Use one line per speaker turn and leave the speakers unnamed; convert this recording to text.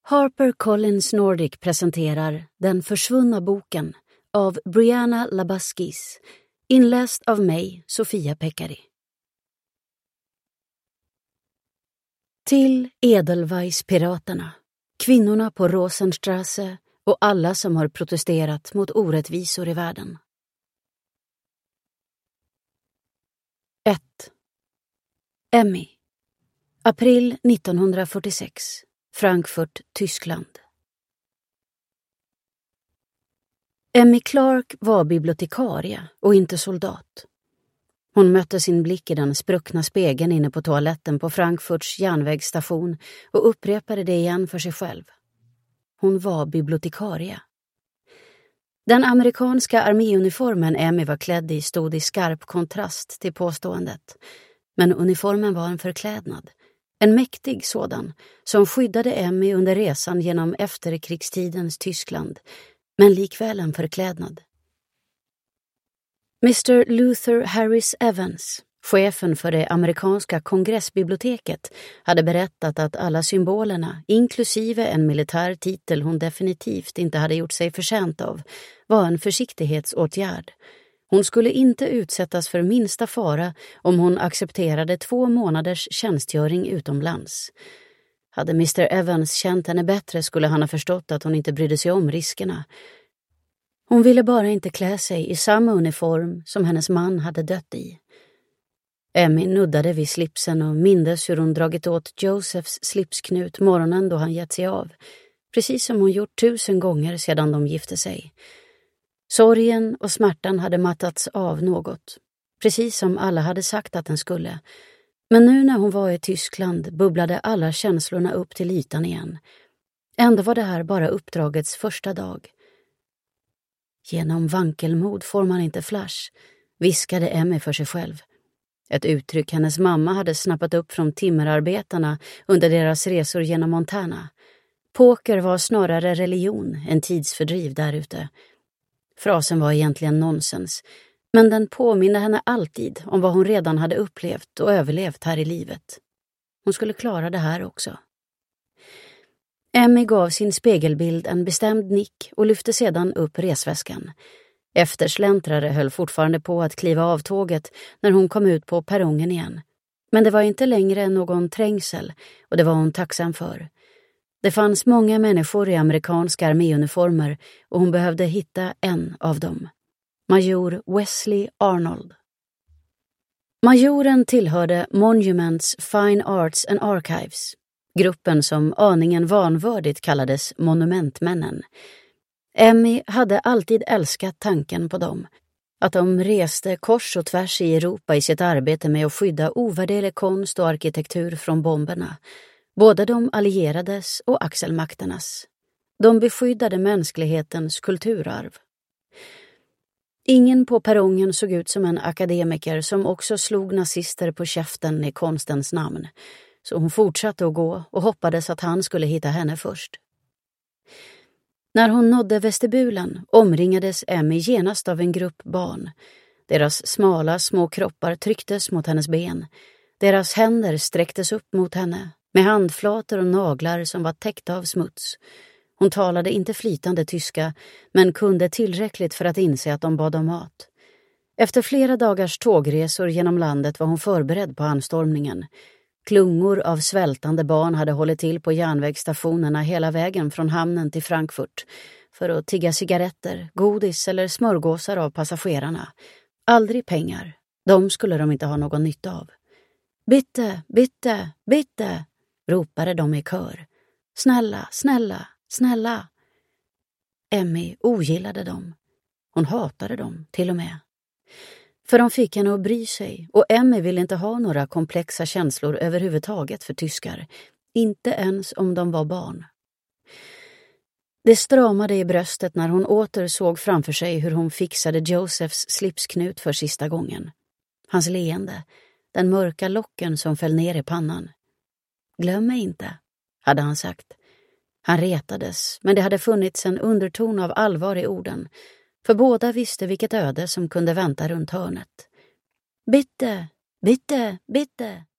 HarperCollins Nordic presenterar Den försvunna boken av Brianna Labaskis, inläst av mig, Sofia Pekkari. Till Edelweiss-piraterna, kvinnorna på Rosenstrasse och alla som har protesterat mot orättvisor i världen. 1. Emmy. April 1946. Frankfurt, Tyskland. Emmy Clark var bibliotekarie och inte soldat. Hon mötte sin blick i den spruckna spegeln inne på toaletten på Frankfurts järnvägsstation och upprepade det igen för sig själv. Hon var bibliotekarie. Den amerikanska arméuniformen Emmy var klädd i stod i skarp kontrast till påståendet. Men uniformen var en förklädnad. En mäktig sådan som skyddade Emmy under resan genom efterkrigstidens Tyskland, men likväl en förklädnad. Mr. Luther Harris Evans, chefen för det amerikanska kongressbiblioteket, hade berättat att alla symbolerna, inklusive en militär titel hon definitivt inte hade gjort sig förtjänt av, var en försiktighetsåtgärd. Hon skulle inte utsättas för minsta fara om hon accepterade 2 månaders tjänstgöring utomlands. Hade Mr. Evans känt henne bättre skulle han ha förstått att hon inte brydde sig om riskerna. Hon ville bara inte klä sig i samma uniform som hennes man hade dött i. Emmy nuddade vid slipsen och mindes hur hon dragit åt Josephs slipsknut morgonen då han gett sig av, precis som hon gjort 1000 gånger sedan de gifte sig. Sorgen och smärtan hade mattats av något, precis som alla hade sagt att den skulle. Men nu när hon var i Tyskland bubblade alla känslorna upp till ytan igen. Ändå var det här bara uppdragets första dag. Genom vankelmod får man inte flash, viskade Emmy för sig själv. Ett uttryck hennes mamma hade snappat upp från timmerarbetarna under deras resor genom Montana. Poker var snarare religion än tidsfördriv där ute. Frasen var egentligen nonsens, men den påminner henne alltid om vad hon redan hade upplevt och överlevt här i livet. Hon skulle klara det här också. Emmy gav sin spegelbild en bestämd nick och lyfte sedan upp resväskan. Eftersläntrare höll fortfarande på att kliva av tåget när hon kom ut på perrongen igen. Men det var inte längre någon trängsel och det var hon tacksam för. Det fanns många människor i amerikanska arméuniformer och hon behövde hitta en av dem. Major Wesley Arnold. Majoren tillhörde Monuments, Fine Arts and Archives, gruppen som aningen vanvördigt kallades Monumentmännen. Emmy hade alltid älskat tanken på dem, att de reste kors och tvärs i Europa i sitt arbete med att skydda ovärderlig konst och arkitektur från bomberna. Både de allierades och axelmakternas. De beskyddade mänsklighetens kulturarv. Ingen på perrongen såg ut som en akademiker som också slog nazister på käften i konstens namn. Så hon fortsatte att gå och hoppades att han skulle hitta henne först. När hon nådde vestibulen omringades Emmy genast av en grupp barn. Deras smala små kroppar trycktes mot hennes ben. Deras händer sträcktes upp mot henne med handflator och naglar som var täckta av smuts. Hon talade inte flytande tyska, men kunde tillräckligt för att inse att de bad om mat. Efter flera dagars tågresor genom landet var hon förberedd på anstormningen. Klungor av svältande barn hade hållit till på järnvägsstationerna hela vägen från hamnen till Frankfurt för att tigga cigaretter, godis eller smörgåsar av passagerarna. Aldrig pengar. De skulle de inte ha någon nytta av. Bitte, bitte, bitte, ropade de i kör. Snälla, snälla, snälla. Emmy ogillade dem. Hon hatade dem till och med. För de fick henne att bry sig och Emmy ville inte ha några komplexa känslor överhuvudtaget för tyskar. Inte ens om de var barn. Det stramade i bröstet när hon åter såg framför sig hur hon fixade Josephs slipsknut för sista gången. Hans leende, den mörka locken som föll ner i pannan. Glöm mig inte, hade han sagt. Han retades, men det hade funnits en underton av allvar i orden. För båda visste vilket öde som kunde vänta runt hörnet. Bitte, bitte, bitte.